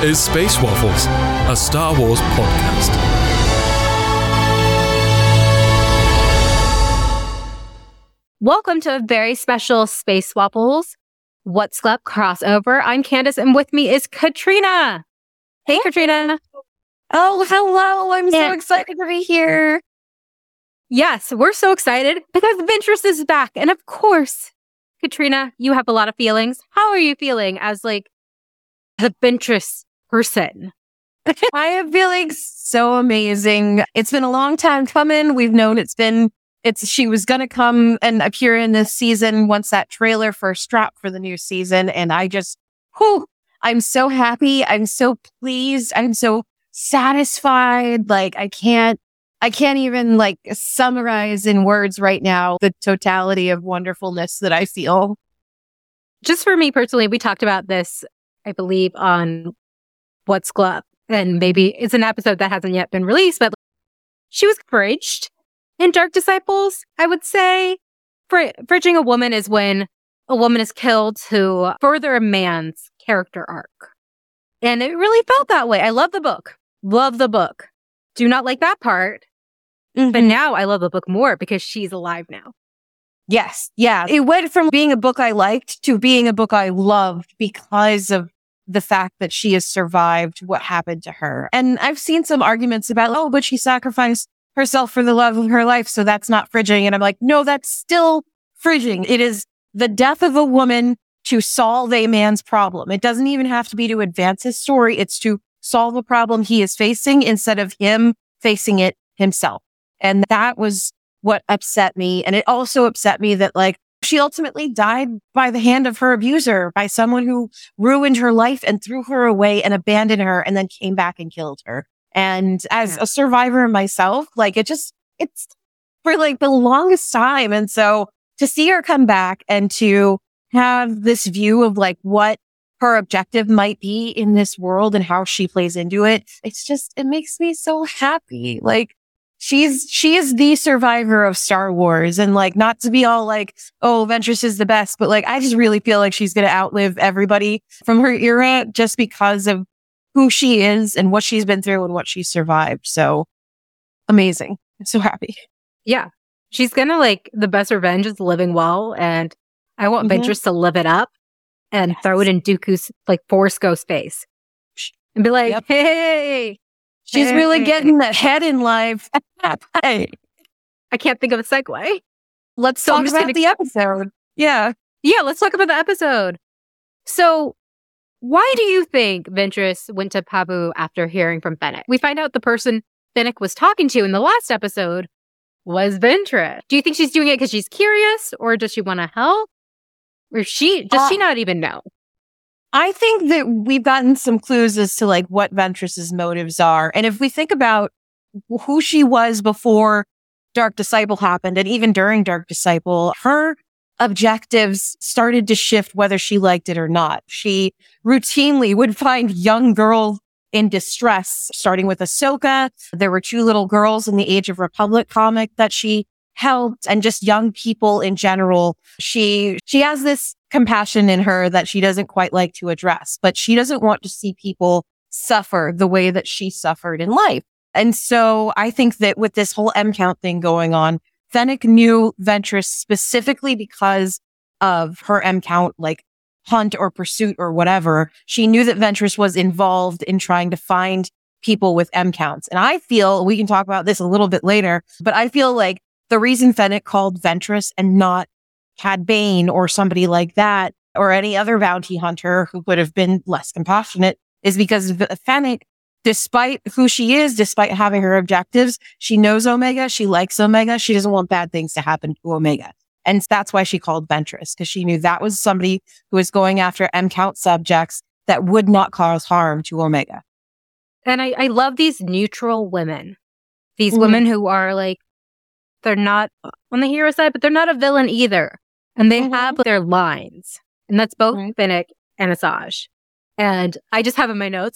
is Space Waffles, a Star Wars podcast. Welcome to a very special Space Waffles What's Up crossover. I'm Candace, and with me is Katrina. Hey, Katrina. Oh, hello. I'm so excited to be here. Yes, we're so excited because Ventress is back. And of course, Katrina, you have a lot of feelings. How are you feeling as the Ventress person? I am feeling so amazing. It's been a long time coming. We've known she was going to come and appear in this season once that trailer first dropped for the new season. And I'm so happy. I'm so pleased. I'm so satisfied. I can't even summarize in words right now the totality of wonderfulness that I feel. Just for me personally, we talked about this, I believe, on What's Up. And maybe it's an episode that hasn't yet been released, but she was fridged in Dark Disciples, I would say. Fridging a woman is when a woman is killed to further a man's character arc. And it really felt that way. I love the book. Love the book. Do not like that part. Mm-hmm. But now I love the book more because she's alive now. Yes. Yeah. It went from being a book I liked to being a book I loved because of the fact that she has survived what happened to her. And I've seen some arguments about, but she sacrificed herself for the love of her life, so that's not fridging. And I'm like, no, that's still fridging. It is the death of a woman to solve a man's problem. It doesn't even have to be to advance his story. It's to solve a problem he is facing instead of him facing it himself. And that was what upset me. And it also upset me that she ultimately died by the hand of her abuser, by someone who ruined her life and threw her away and abandoned her and then came back and killed her. And as a survivor myself, it's for the longest time. And so to see her come back and to have this view of what her objective might be in this world and how she plays into it, it makes me so happy. She is the survivor of Star Wars, and not to be all Ventress is the best, but I just really feel like she's going to outlive everybody from her era just because of who she is and what she's been through and what she's survived. So amazing. I'm so happy. Yeah. She's going to the best revenge is living well. And I want Ventress to live it up and throw it in Dooku's Force Ghost face and be like, hey, she's really getting the head in life. Hey. I can't think of a segue. Let's talk about the episode. Yeah. Yeah, let's talk about the episode. So, why do you think Ventress went to Pabu after hearing from Fennec? We find out the person Fennec was talking to in the last episode was Ventress. Do you think she's doing it because she's curious, or does she want to help? Or does she not even know? I think that we've gotten some clues as to what Ventress's motives are. And if we think about who she was before Dark Disciple happened, and even during Dark Disciple, her objectives started to shift whether she liked it or not. She routinely would find young girls in distress, starting with Ahsoka. There were 2 little girls in the Age of Republic comic that she helped, and just young people in general. She has this compassion in her that she doesn't quite like to address, but she doesn't want to see people suffer the way that she suffered in life. And so I think that with this whole M count thing going on, Fennec knew Ventress specifically because of her M count, hunt or pursuit or whatever. She knew that Ventress was involved in trying to find people with M counts. And I feel, we can talk about this a little bit later, but I feel the reason Fennec called Ventress and not Cad Bane or somebody like that, or any other bounty hunter who would have been less compassionate, is because Fennec, despite who she is, despite having her objectives, she knows Omega, she likes Omega, she doesn't want bad things to happen to Omega. And that's why she called Ventress, because she knew that was somebody who was going after M count subjects that would not cause harm to Omega. And I love these neutral women. These women who are they're not on the hero side, but they're not a villain either. And they have their lines. And that's both Fennec and Asajj. And I just have in my notes,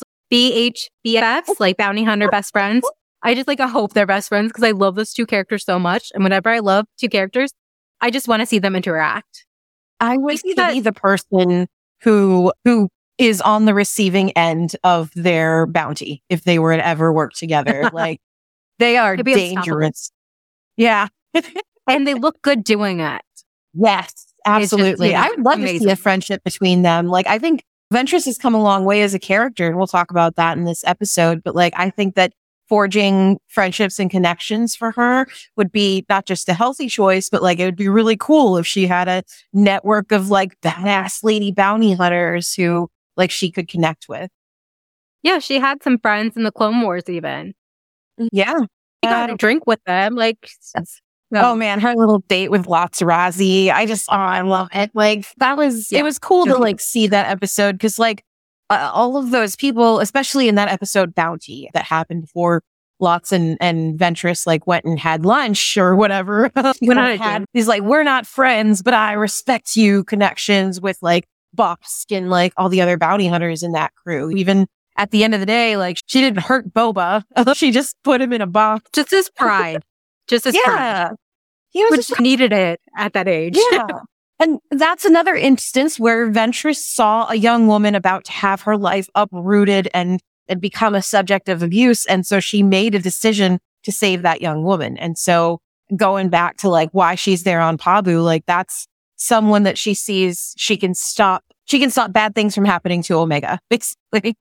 BHBFs, bounty hunter best friends. I just I hope they're best friends because I love those 2 characters so much. And whenever I love 2 characters, I just want to see them interact. I would be the person who is on the receiving end of their bounty if they were to ever work together. Like, they are It'd be dangerous. Yeah. And they look good doing it. Yes, absolutely. you know, I would love to see amazing. a friendship between them. Like, I think Ventress has come a long way as a character, and we'll talk about that in this episode. But like, I think that forging friendships and connections for her would be not just a healthy choice, but like, it would be really cool if she had a network of like badass lady bounty hunters who like she could connect with. Yeah, she had some friends in the Clone Wars even. Yeah. She got a drink with them. Like, Oh man, her little date with Lotz I love it. Like, it was cool to like see that episode because like all of those people, especially in that episode Bounty that happened before Lotz and Ventress like went and had lunch or whatever. He's like, we're not friends, but I respect you connections with like Bossk and like all the other bounty hunters in that crew. Even at the end of the day, like she didn't hurt Boba. She just put him in a box. just his pride. Just his pride. He was Which needed it at that age. Yeah. And that's another instance where Ventress saw a young woman about to have her life uprooted and become a subject of abuse. And so she made a decision to save that young woman. And so going back to like why she's there on Pabu, like that's someone that she sees she can stop bad things from happening to Omega, basically.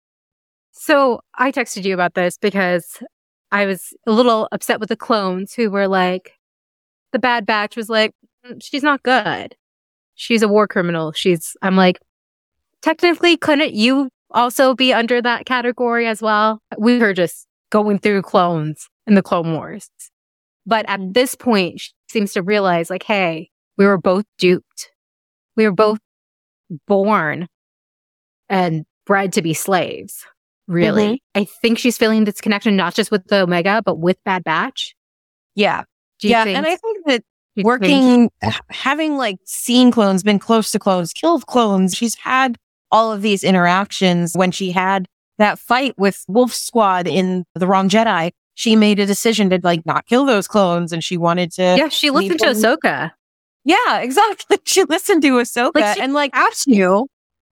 So I texted you about this because I was a little upset with the clones who were like, the Bad Batch was like, she's not good. She's a war criminal. I'm like, technically, couldn't you also be under that category as well? We were just going through clones in the Clone Wars. But at this point, she seems to realize like, hey, we were both duped. We were both born and bred to be slaves. Really. Mm-hmm. I think she's feeling this connection, not just with the Omega, but with Bad Batch. Yeah. And I think that having like seen clones, been close to clones, killed clones, she's had all of these interactions. When she had that fight with Wolf Squad in The Wrong Jedi, she made a decision to like not kill those clones, and she wanted to. Yeah, she listened to Ahsoka. Yeah, exactly. She listened to Ahsoka and like asked you.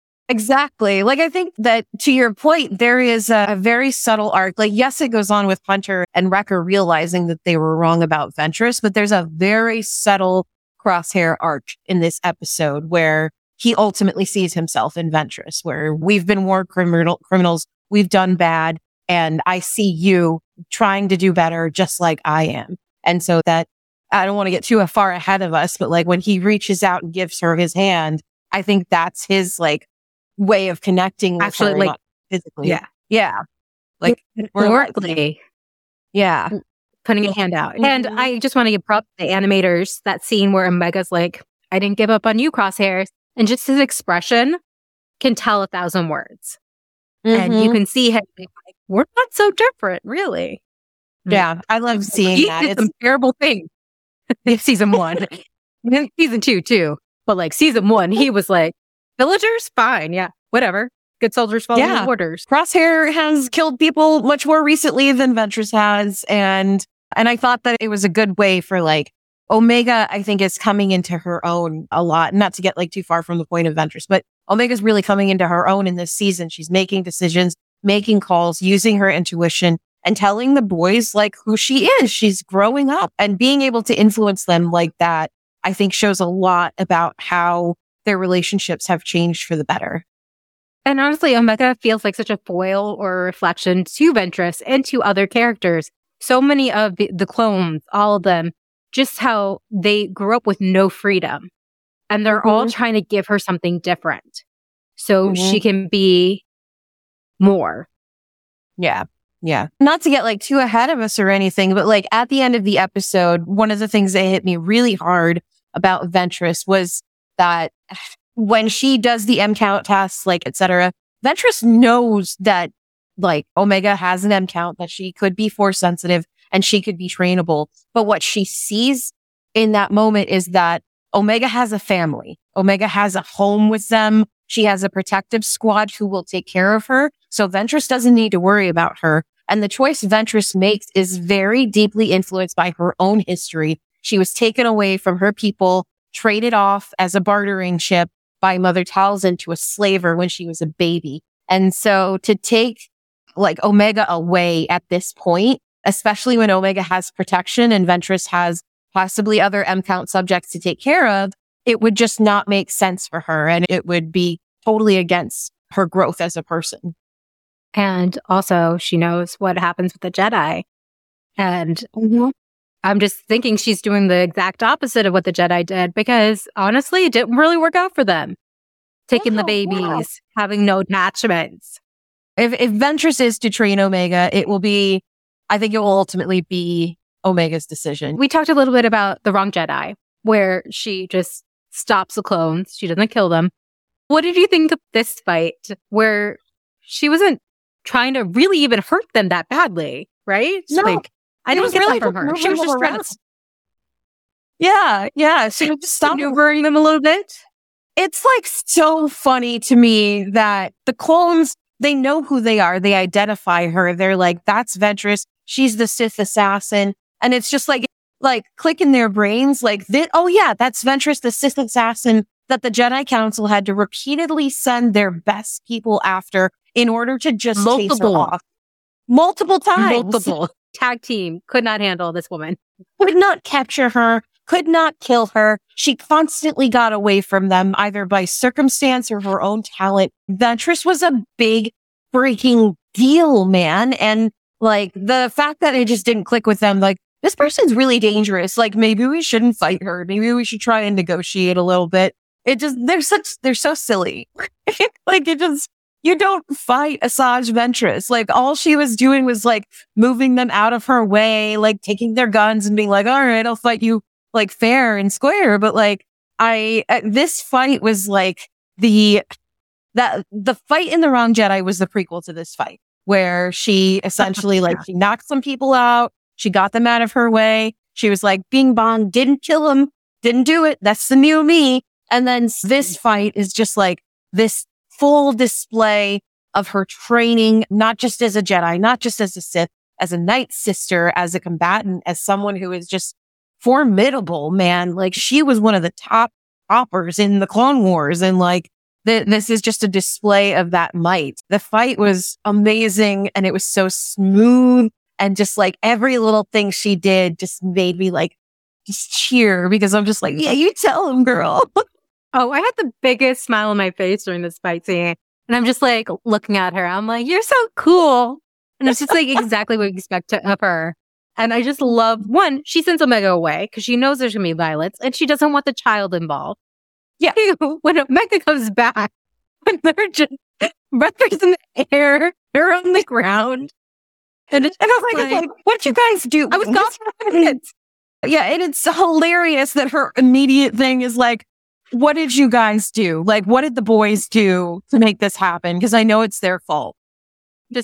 Exactly. Like, I think that to your point, there is a very subtle arc. Like, yes, it goes on with Hunter and Wrecker realizing that they were wrong about Ventress, but there's a very subtle Crosshair arc in this episode where he ultimately sees himself in Ventress, where we've been war criminals, we've done bad, and I see you trying to do better just like I am. And so that, I don't want to get too far ahead of us, but like when he reaches out and gives her his hand, I think that's his like way of connecting with actually, her, like not physically. Yeah. Yeah. Like Metaphorically. Yeah. Putting a hand out. And I just want to give props to the animators, that scene where Omega's like, I didn't give up on you, Crosshairs. And just his expression can tell 1,000 words. And you can see him like, we're not so different, really. Yeah. I love seeing that. It's some terrible thing. Season 1. And season 2 too. But like season 1, he was like, villagers? Fine. Yeah. Whatever. Good soldiers following orders. Crosshair has killed people much more recently than Ventress has. And I thought that it was a good way for like Omega, I think, is coming into her own a lot. Not to get like too far from the point of Ventress, but Omega's really coming into her own in this season. She's making decisions, making calls, using her intuition, and telling the boys like who she is. She's growing up, and being able to influence them like that, I think, shows a lot about how their relationships have changed for the better. And honestly, Omega feels like such a foil or a reflection to Ventress and to other characters. So many of the clones, all of them, just how they grew up with no freedom. And they're all trying to give her something different so she can be more. Yeah. Yeah. Not to get like too ahead of us or anything, but like at the end of the episode, one of the things that hit me really hard about Ventress was that when she does the M count tests, like, etc., Ventress knows that like Omega has an M count, that she could be force sensitive and she could be trainable. But what she sees in that moment is that Omega has a family. Omega has a home with them. She has a protective squad who will take care of her. So Ventress doesn't need to worry about her. And the choice Ventress makes is very deeply influenced by her own history. She was taken away from her people, traded off as a bartering ship, by Mother Talzin to a slaver when she was a baby. And so to take like Omega away at this point, especially when Omega has protection and Ventress has possibly other M-count subjects to take care of, it would just not make sense for her. And it would be totally against her growth as a person. And also, she knows what happens with the Jedi. And I'm just thinking she's doing the exact opposite of what the Jedi did, because honestly, it didn't really work out for them. Taking the babies, having no attachments. If Ventress is to train Omega, I think it will ultimately be Omega's decision. We talked a little bit about The Wrong Jedi, where she just stops the clones. She doesn't kill them. What did you think of this fight, where she wasn't trying to really even hurt them that badly, right? No. Like, I didn't get that from her. She was just trying to... Yeah. She was just maneuvering them a little bit. It's like so funny to me that the clones, they know who they are. They identify her. They're like, that's Ventress. She's the Sith assassin. And it's just like click in their brains. Like, oh yeah, that's Ventress, the Sith assassin that the Jedi Council had to repeatedly send their best people after in order to just chase her off. Multiple times. Tag team could not handle this woman. Could not capture her. Could not kill her. She constantly got away from them, either by circumstance or her own talent. Ventress was a big freaking deal, man. And like the fact that it just didn't click with them, like, this person's really dangerous. Like, maybe we shouldn't fight her. Maybe we should try and negotiate a little bit. They're so silly. Like, you don't fight Asajj Ventress. Like, all she was doing was like moving them out of her way, like taking their guns and being like, all right, I'll fight you like fair and square. But like, this fight was like the fight in The Wrong Jedi was the prequel to this fight, where she essentially like, she knocked some people out. She got them out of her way. She was like, bing bong, didn't kill them, didn't do it. That's the new me. And then this fight is just like this full display of her training, not just as a Jedi, not just as a Sith, as a Night Sister, as a combatant, as someone who is just formidable, man. Like, she was one of the top toppers in the Clone Wars. And like, this is just a display of that might. The fight was amazing and it was so smooth. And just like every little thing she did just made me like just cheer, because I'm just like, yeah, you tell him, girl. Oh, I had the biggest smile on my face during this fight scene. And I'm just like looking at her. I'm like, you're so cool. And it's just like exactly what you expect of her. And I just love, one, she sends Omega away because she knows there's going to be violence and she doesn't want the child involved. Yeah. When Omega comes back, when they're just, brothers in the air, they're on the ground. And I was like, what'd you guys do? I was gone. Yeah, and it's hilarious that her immediate thing is like, what did you guys do? Like, what did the boys do to make this happen? Because I know it's their fault. Do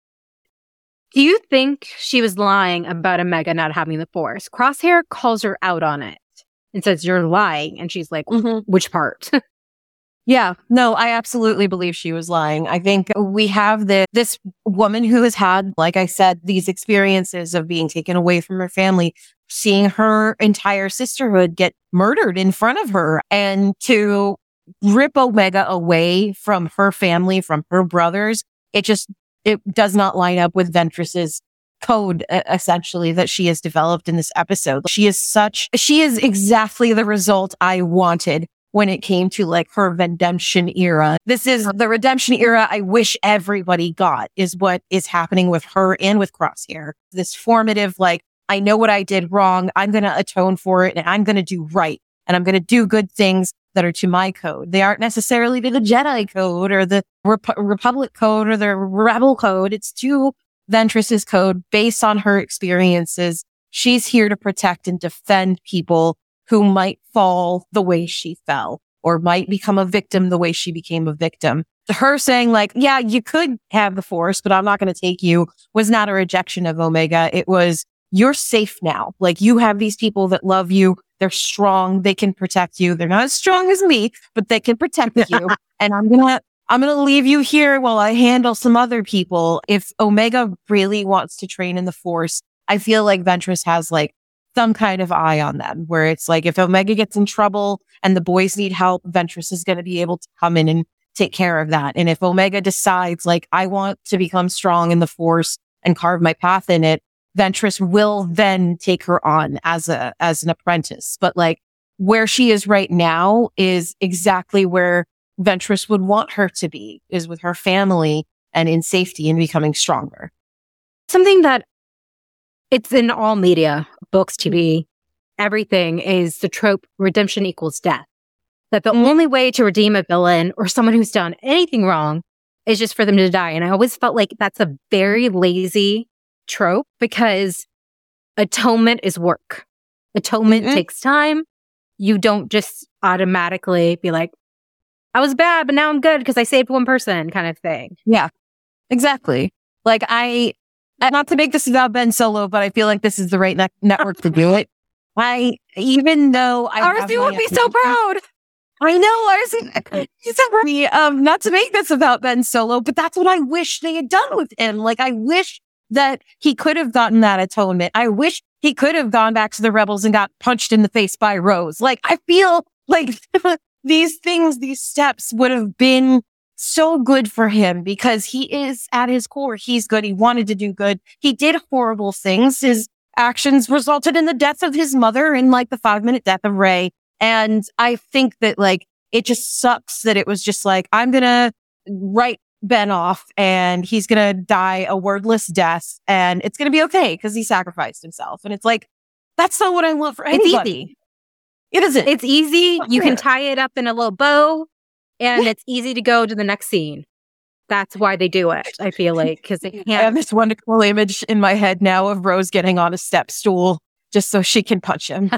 you think she was lying about Omega not having the Force? Crosshair calls her out on it and says, you're lying. And she's like, which part? Yeah, no, I absolutely believe she was lying. I think we have this woman who has had, like I said, these experiences of being taken away from her family, seeing her entire sisterhood get murdered in front of her, and to rip Omega away from her family, from her brothers. It does not line up with Ventress's code, essentially, that she has developed in this episode. She is exactly the result I wanted when it came to like her redemption era. This is the redemption era I wish everybody got, is what is happening with her and with Crosshair. This formative, like, I know what I did wrong. I'm going to atone for it and I'm going to do right. And I'm going to do good things that are to my code. They aren't necessarily to the Jedi code or the Republic code or the Rebel code. It's to Ventress's code based on her experiences. She's here to protect and defend people who might fall the way she fell, or might become a victim the way she became a victim. Her saying like, yeah, you could have the Force, but I'm not going to take you, was not a rejection of Omega. It was, you're safe now. Like, you have these people that love you. They're strong. They can protect you. They're not as strong as me, but they can protect you. And I'm going to leave you here while I handle some other people. If Omega really wants to train in the Force, I feel like Ventress has like some kind of eye on them, where it's like if Omega gets in trouble and the boys need help, Ventress is going to be able to come in and take care of that. And if Omega decides like, I want to become strong in the Force and carve my path in it, Ventress will then take her on as an apprentice. But like where she is right now is exactly where Ventress would want her to be, is with her family and in safety and becoming stronger. Something that it's in all media, books, TV, everything is the trope redemption equals death. That the only way to redeem a villain or someone who's done anything wrong is just for them to die. And I always felt like that's a very lazy trope because atonement is work. Atonement takes time. You don't just automatically be like, I was bad, but now I'm good because I saved one person kind of thing. Yeah, exactly. Like not to make this about Ben Solo, but I feel like this is the right network to do it. Even though RC would be so proud. I know, RC. Not to make this about Ben Solo, but that's what I wish they had done with him. Like, I wish that he could have gotten that atonement. I wish he could have gone back to the Rebels and got punched in the face by Rose. Like, I feel like these steps would have been so good for him because he is at his core. He's good. He wanted to do good. He did horrible things. His actions resulted in the death of his mother and like the 5-minute death of Rey. And I think that like, it just sucks that it was just like, I'm going to write Ben off and he's going to die a wordless death and it's going to be okay because he sacrificed himself. And it's like, that's not what I want for anybody. It's easy. It isn't. It's easy. You can tie it up in a little bow and it's easy to go to the next scene. That's why they do it, I feel like, because they can't. I have this wonderful image in my head now of Rose getting on a step stool just so she can punch him.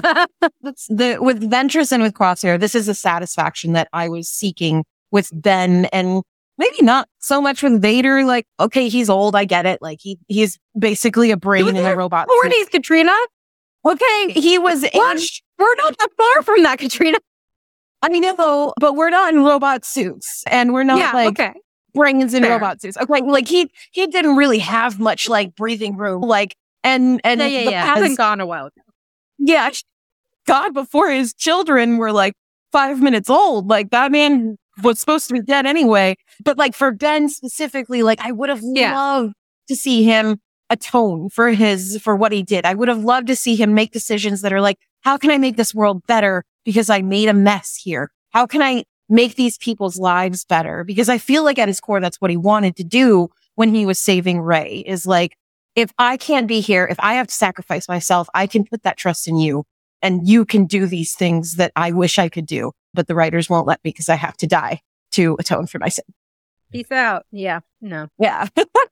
With Ventress and with Crosshair, this is a satisfaction that I was seeking with Ben and maybe not so much with Vader. Like, okay, he's old. I get it. Like he's basically a brain in a robot. 40s, Katrina. Okay, he was aged. We're not that far from that, Katrina. I mean, no, but we're not in robot suits and we're not brains in robot suits. Okay, like he didn't really have much like breathing room. Like, and hasn't gone a while. Yeah. God, before his children were like 5 minutes old, like that man was supposed to be dead anyway. But like for Ben specifically, like I would have loved to see him atone for what he did. I would have loved to see him make decisions that are like, how can I make this world better? Because I made a mess here. How can I make these people's lives better? Because I feel like at his core, that's what he wanted to do when he was saving Rey, is like, if I can't be here, if I have to sacrifice myself, I can put that trust in you and you can do these things that I wish I could do, but the writers won't let me because I have to die to atone for my sin. Peace out. Yeah. No. Yeah.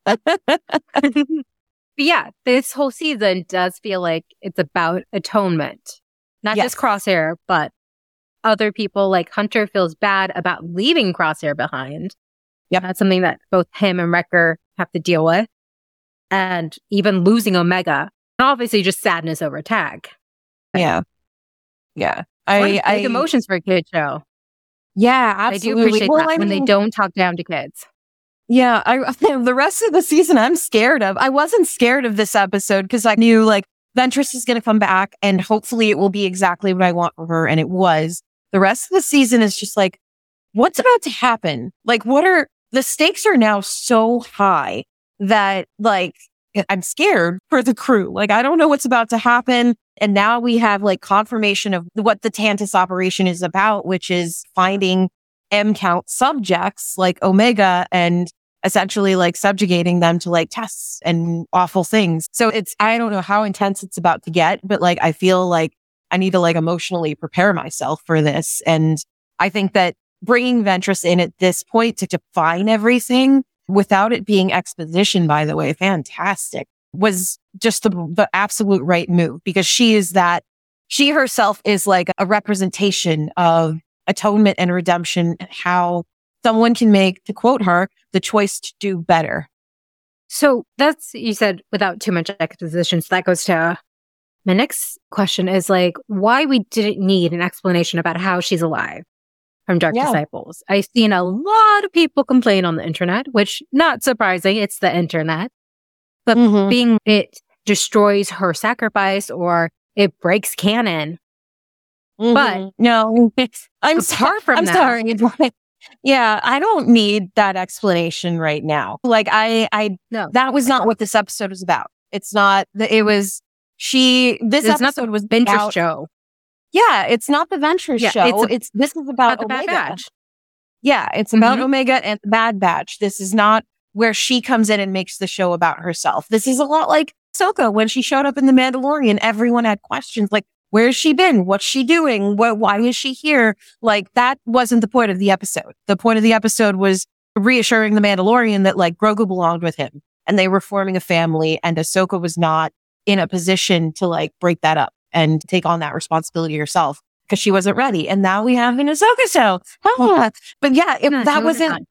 But yeah, this whole season does feel like it's about atonement. Not just Crosshair, but other people. Like Hunter feels bad about leaving Crosshair behind. Yep. That's something that both him and Wrecker have to deal with. And even losing Omega. And obviously just sadness over Tag. Yeah. Yeah. Big emotions for a kid show. Yeah, absolutely. I do appreciate that when they don't talk down to kids. Yeah, the rest of the season I'm scared of. I wasn't scared of this episode because I knew like Ventress is going to come back and hopefully it will be exactly what I want for her. And it was. The rest of the season is just like, what's about to happen? Like, the stakes are now so high that like, I'm scared for the crew. Like, I don't know what's about to happen. And now we have like confirmation of what the Tantus operation is about, which is finding M-count subjects like Omega and essentially like subjugating them to like tests and awful things. So I don't know how intense it's about to get, but like, I feel like I need to like emotionally prepare myself for this. And I think that bringing Ventress in at this point to define everything without it being exposition, by the way, fantastic, was just the absolute right move because she herself is like a representation of atonement and redemption and how someone can make, to quote her, the choice to do better. So that's, you said without too much exposition. So that goes to my next question is like, why we didn't need an explanation about how she's alive from Dark Disciples. I've seen a lot of people complain on the internet, which not surprising. It's the internet. But being it destroys her sacrifice or it breaks canon. But no, apart from that, sorry. Yeah, I don't need that explanation right now. Like no, that was not what this episode was about. It's not. It was this episode was Ventress about, show. Yeah, it's not the Ventress show. This is about the Bad Omega. Batch. Yeah, it's about Omega and the Bad Batch. This is not where she comes in and makes the show about herself. This is a lot like Ahsoka when she showed up in The Mandalorian. Everyone had questions like, where's she been? What's she doing? Why is she here? Like, that wasn't the point of the episode. The point of the episode was reassuring the Mandalorian that like Grogu belonged with him and they were forming a family, and Ahsoka was not in a position to like break that up and take on that responsibility herself because she wasn't ready. And now we have an Ahsoka show. But yeah, that wasn't,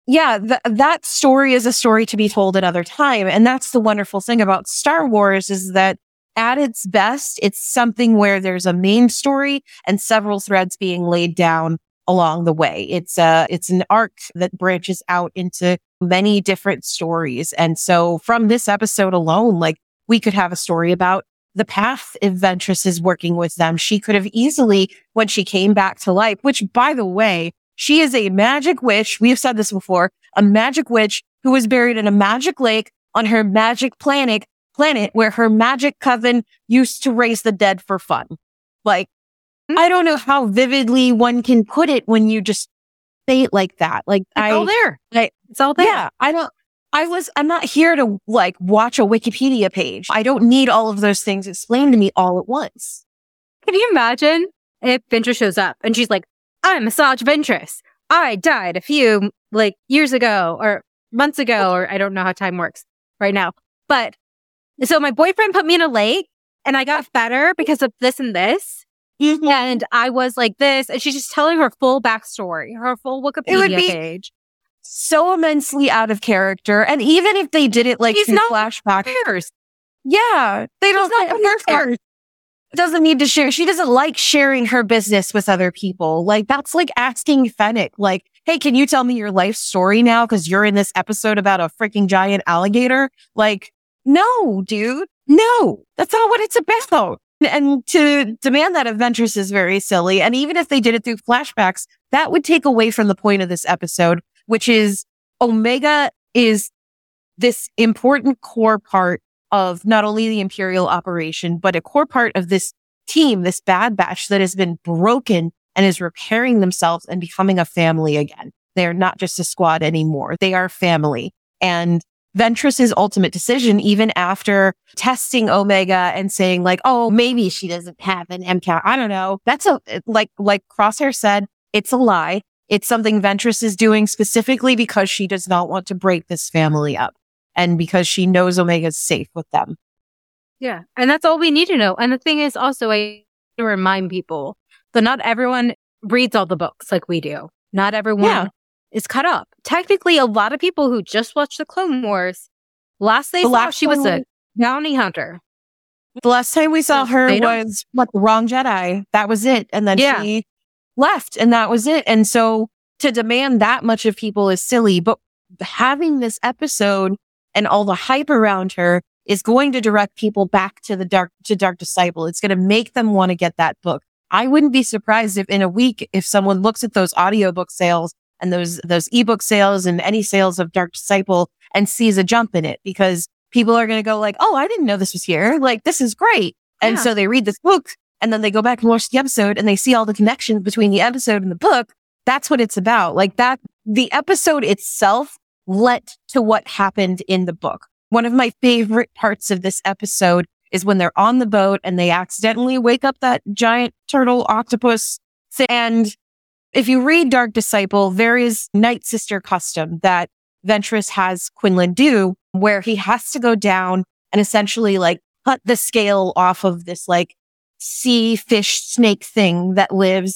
that story is a story to be told another time. And that's the wonderful thing about Star Wars is that at its best, it's something where there's a main story and several threads being laid down along the way. It's an arc that branches out into many different stories. And so from this episode alone, like we could have a story about the path if Ventress is working with them. She could have easily, when she came back to life, which by the way, she is a magic witch. We have said this before, a magic witch who was buried in a magic lake on her magic planet where her magic coven used to raise the dead for fun. Like, I don't know how vividly one can put it when you just say it like that. Like, it's all there. It's all there. Yeah, I'm not here to like watch a Wikipedia page. I don't need all of those things explained to me all at once. Can you imagine if Ventress shows up and she's like, I'm Asajj Ventress. I died a few like years ago or months ago, or I don't know how time works right now. But so my boyfriend put me in a lake and I got better because of this and this. And I was like this. And she's just telling her full backstory, her full Wikipedia page. So immensely out of character. And even if they did it like in flashbacks. Yeah. They don't doesn't need to share. She doesn't like sharing her business with other people. Like that's like asking Fennec, like, hey, can you tell me your life story now? Cause you're in this episode about a freaking giant alligator. Like, no, dude. No, that's not what it's about. And to demand that of Ventress is very silly. And even if they did it through flashbacks, that would take away from the point of this episode, which is Omega is this important core part of not only the Imperial operation, but a core part of this team, this Bad Batch that has been broken and is repairing themselves and becoming a family again. They are not just a squad anymore. They are family. And Ventress's ultimate decision, even after testing Omega and saying like, oh, maybe she doesn't have an MCAT. I don't know. That's like Crosshair said, it's a lie. It's something Ventress is doing specifically because she does not want to break this family up and because she knows Omega's safe with them. Yeah. And that's all we need to know. And the thing is also, I to remind people that not everyone reads all the books like we do. Not everyone is cut up. Technically, a lot of people who just watched the Clone Wars, last they saw she was a bounty hunter. The last time we saw her was the Wrong Jedi. That was it. And then she left and that was it. And so to demand that much of people is silly, but having this episode and all the hype around her is going to direct people back to Dark Disciple. It's going to make them want to get that book. I wouldn't be surprised if in a week, if someone looks at those audiobook sales and those ebook sales and any sales of Dark Disciple and sees a jump in it, because people are going to go like, oh, I didn't know this was here. Like, this is great. And so they read this book and then they go back and watch the episode and they see all the connections between the episode and the book. That's what it's about. Like that, the episode itself led to what happened in the book. One of my favorite parts of this episode is when they're on the boat and they accidentally wake up that giant turtle octopus thing. And if you read Dark Disciple, there is Night Sister custom that Ventress has Quinlan do, where he has to go down and essentially like cut the scale off of this like sea fish snake thing that lives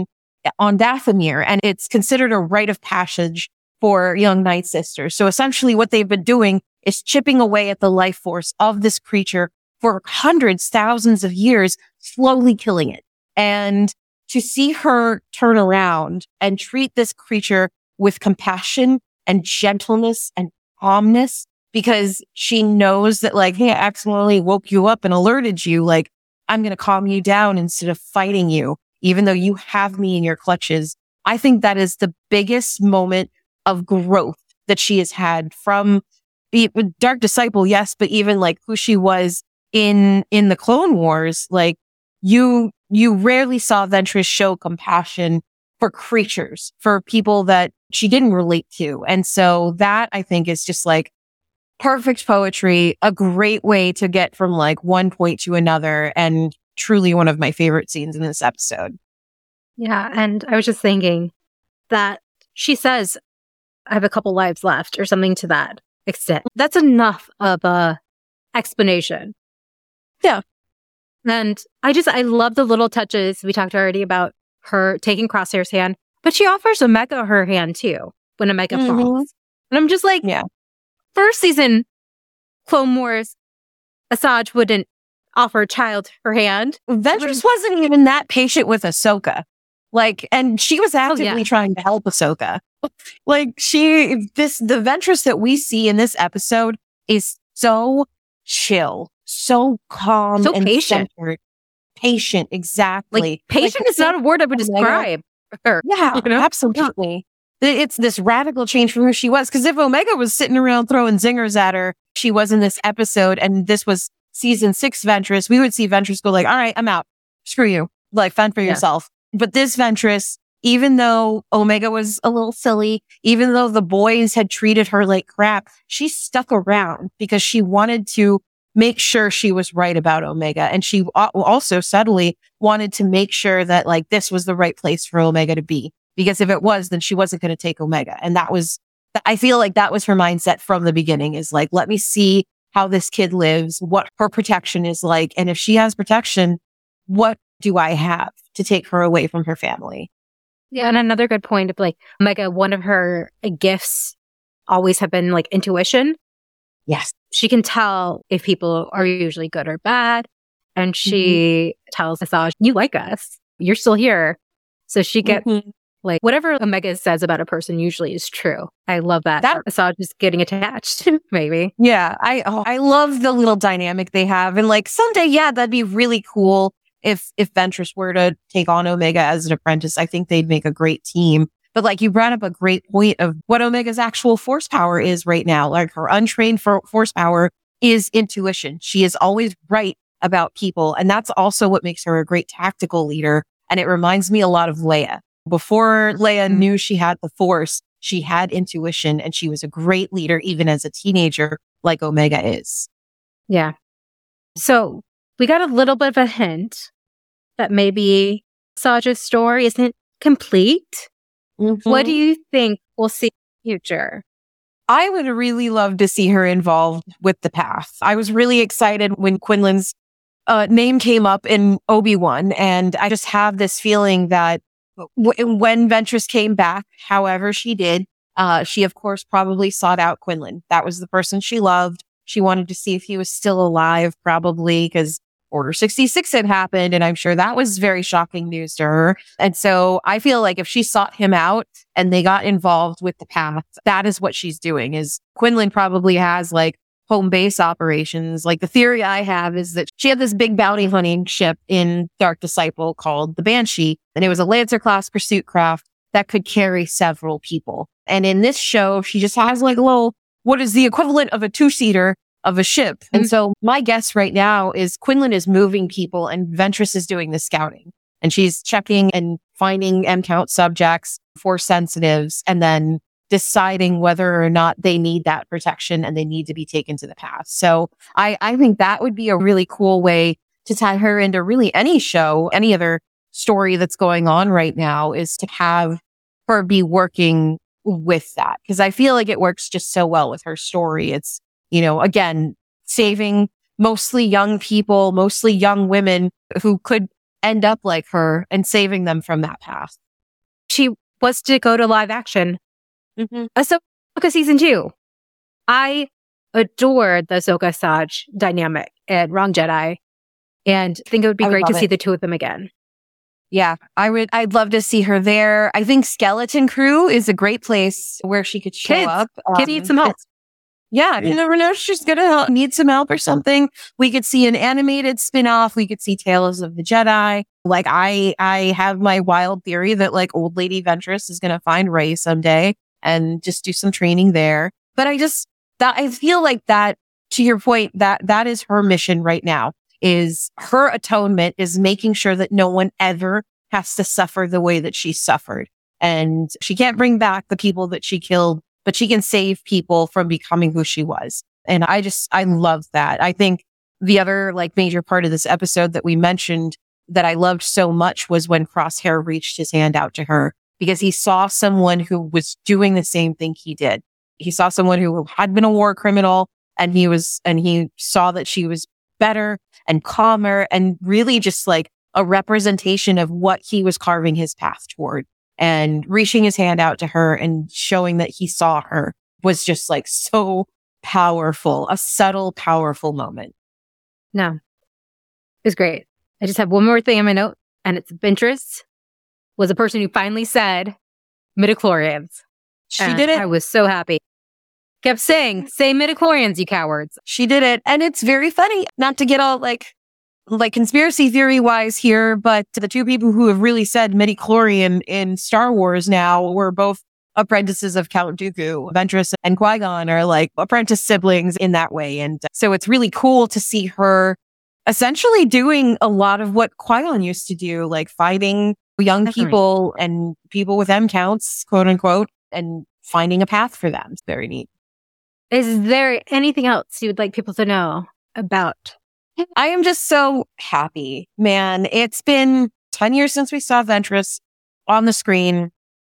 on Dathomir. And it's considered a rite of passage for young Night Sisters. So essentially what they've been doing is chipping away at the life force of this creature for hundreds, thousands of years, slowly killing it. And to see her turn around and treat this creature with compassion and gentleness and calmness, because she knows that like, hey, I accidentally woke you up and alerted you. Like, I'm going to calm you down instead of fighting you, even though you have me in your clutches. I think that is the biggest moment of growth that she has had from Dark Disciple, yes, but even like who she was in the Clone Wars. Like you rarely saw Ventress show compassion for creatures, for people that she didn't relate to. And so that I think is just like perfect poetry, a great way to get from like one point to another, and truly one of my favorite scenes in this episode. Yeah. And I was just thinking that she says, I have a couple lives left or something to that extent. That's enough of a explanation. Yeah. And I love the little touches. We talked already about her taking Crosshair's hand, but she offers Omega her hand too when Omega falls. And I'm just like, yeah. First season Clone Wars, Asajj wouldn't offer a child her hand. Ventress wasn't even that patient with Ahsoka. Like, and she was actively trying to help Ahsoka. Like the Ventress that we see in this episode is so chill, so calm, so and patient. Centered. Patient, exactly. Like, patient is not a word I would describe her. Yeah, absolutely. It's this radical change from who she was. Because if Omega was sitting around throwing zingers at her, she was in this episode, and this was season 6 Ventress, we would see Ventress go like, all right, I'm out. Screw you. Like, fend for yourself. But this Ventress, even though Omega was a little silly, even though the boys had treated her like crap, she stuck around because she wanted to make sure she was right about Omega. And she also subtly wanted to make sure that like this was the right place for Omega to be. Because if it was, then she wasn't going to take Omega. And I feel like that was her mindset from the beginning, is like, let me see how this kid lives, what her protection is like. And if she has protection, what do I have to take her away from her family? Yeah. And another good point of like Omega, one of her gifts always have been like intuition. Yes. She can tell if people are usually good or bad. And she tells Asajj, you like us. You're still here. So she gets like whatever Omega says about a person usually is true. I love that. Asajj is getting attached, maybe. Yeah. I love the little dynamic they have. And like someday, that'd be really cool if Ventress were to take on Omega as an apprentice. I think they'd make a great team. But like you brought up a great point of what Omega's actual force power is right now. Like her untrained force power is intuition. She is always right about people. And that's also what makes her a great tactical leader. And it reminds me a lot of Leia. Before Leia knew she had the force, she had intuition, and she was a great leader even as a teenager like Omega is. Yeah. So we got a little bit of a hint that maybe Asajj's story isn't complete. What do you think we'll see in the future? I would really love to see her involved with the path. I was really excited when Quinlan's name came up in Obi-Wan, and I just have this feeling that when Ventress came back, however she did, she of course probably sought out Quinlan. That was the person she loved. She wanted to see if he was still alive, probably because Order 66 had happened, and I'm sure that was very shocking news to her. And so I feel like if she sought him out and they got involved with the path, that is what she's doing. Is Quinlan probably has like home base operations. Like the theory I have is that she had this big bounty hunting ship in Dark Disciple called the Banshee, and it was a Lancer class pursuit craft that could carry several people. And in this show, she just has like a little, what is the equivalent of a 2-seater of a ship. And so my guess right now is Quinlan is moving people and Ventress is doing the scouting. And she's checking and finding M-count subjects, force sensitives, and then deciding whether or not they need that protection and they need to be taken to the path. So I think that would be a really cool way to tie her into really any show, any other story that's going on right now, is to have her be working with that. Because I feel like it works just so well with her story. It's, again, saving mostly young people, mostly young women who could end up like her, and saving them from that path. She was to go to live action. Ahsoka season 2. I adored the Ahsoka Asajj dynamic in Wrong Jedi, and think it would be great to see the two of them again. Yeah, I'd love to see her there. I think Skeleton Crew is a great place where she could show up. Kids need some help. Yeah, you never know. She's gonna need some help or something. We could see an animated spin-off. We could see Tales of the Jedi. Like I have my wild theory that like old lady Ventress is gonna find Rey someday and just do some training there. But I feel like that, to your point, that is her mission right now. Is her atonement is making sure that no one ever has to suffer the way that she suffered. And she can't bring back the people that she killed, but she can save people from becoming who she was. And I love that. I think the other like major part of this episode that we mentioned that I loved so much was when Crosshair reached his hand out to her because he saw someone who was doing the same thing he did. He saw someone who had been a war criminal and he saw that she was better and calmer and really just like a representation of what he was carving his path toward. And reaching his hand out to her and showing that he saw her was just like so powerful, a subtle, powerful moment. No, it was great. I just have one more thing on my note, and it's Ventress was a person who finally said midichlorians. She did it. I was so happy. Kept saying, say midichlorians, you cowards. She did it. And it's very funny, not to get all like conspiracy theory wise here, but the two people who have really said midichlorian in Star Wars now were both apprentices of Count Dooku. Ventress and Qui-Gon are like apprentice siblings in that way. And so it's really cool to see her essentially doing a lot of what Qui-Gon used to do, like fighting young people and people with M counts, quote unquote, and finding a path for them. It's very neat. Is there anything else you would like people to know about? I am just so happy, man. It's been 10 years since we saw Ventress on the screen,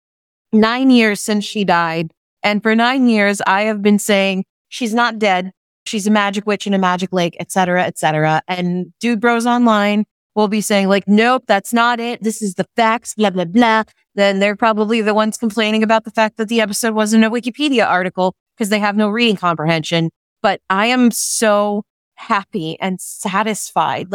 9 years since she died. And for 9 years, I have been saying she's not dead. She's a magic witch in a magic lake, et cetera, et cetera. And Dude Bros Online will be saying like, nope, that's not it. This is the facts, blah, blah, blah. Then they're probably the ones complaining about the fact that the episode wasn't a Wikipedia article because they have no reading comprehension. But I am so happy and satisfied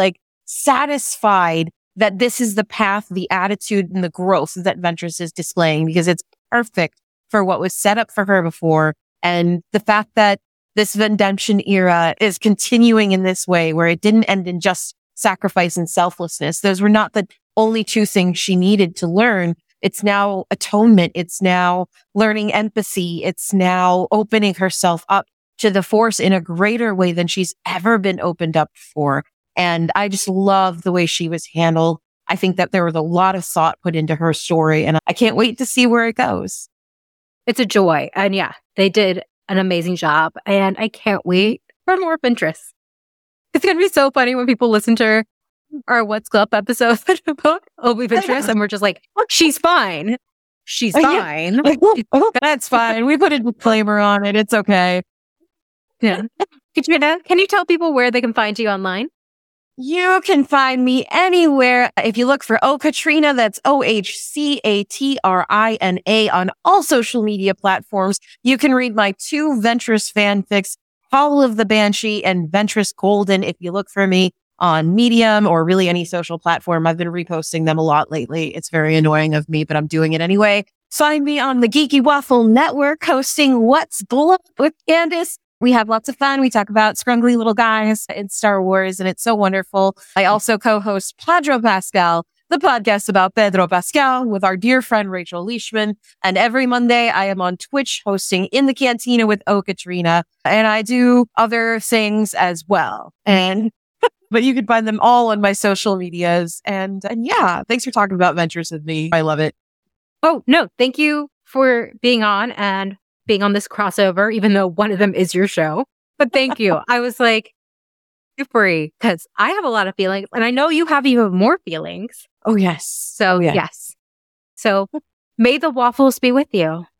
that this is the path, the attitude, and the growth that Ventress is displaying because it's perfect for what was set up for her before. And the fact that this Vendemption era is continuing in this way where it didn't end in just sacrifice and selflessness. Those were not the only two things she needed to learn. It's now atonement. It's now learning empathy. It's now opening herself up to the Force in a greater way than she's ever been opened up for. And I just love the way she was handled. I think that there was a lot of thought put into her story, and I can't wait to see where it goes. It's a joy. And yeah, they did an amazing job. And I can't wait for more Ventress. It's going to be so funny when people listen to our What's Up episode about Obi Ventress, and we're just like, she's fine. She's fine. That's fine. We put a disclaimer on it. It's okay. Yeah. Katrina, can you tell people where they can find you online? You can find me anywhere. If you look for Katrina, that's OHCATRINA on all social media platforms. You can read my 2 Ventress fanfics, Howl of the Banshee and Ventress Golden. If you look for me on Medium or really any social platform, I've been reposting them a lot lately. It's very annoying of me, but I'm doing it anyway. Find me on the Geeky Waffle Network hosting What's Glub with Candace. We have lots of fun. We talk about scrunkly little guys in Star Wars, and it's so wonderful. I also co-host Pedro Pascal, the podcast about Pedro Pascal with our dear friend Rachel Leishman. And every Monday, I am on Twitch hosting In the Cantina with Katrina, and I do other things as well. But you can find them all on my social medias. And yeah, thanks for talking about Ventress with me. I love it. Oh, no, thank you for being on and being on this crossover, even though one of them is your show. But thank you. I was like, you're free because I have a lot of feelings and I know you have even more feelings. Oh, yes. So, yes. So may the waffles be with you.